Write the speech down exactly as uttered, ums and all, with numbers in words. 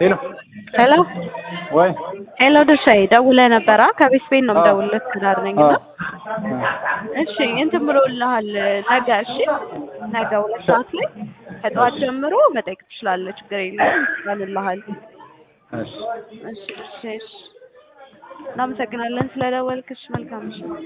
ሄሎ ሄሎ ወይ ሄሎ ድርሻዬ ደውለህ ነበራ ከቤት ቤት ነው የምደውልልህ ትዳር ነኝና እሺ እንትን ብሎልሃል ነገ እሺ ነገ ሁለት ሰዓት ላይ ከጠዋት ጀምሮ መጠየቅ ትችላለህ ችግር የለውም ይባልልሃል እሺ እሺ እሺ እናመሰግናለን ስለደወልክሽ መልካም እሺ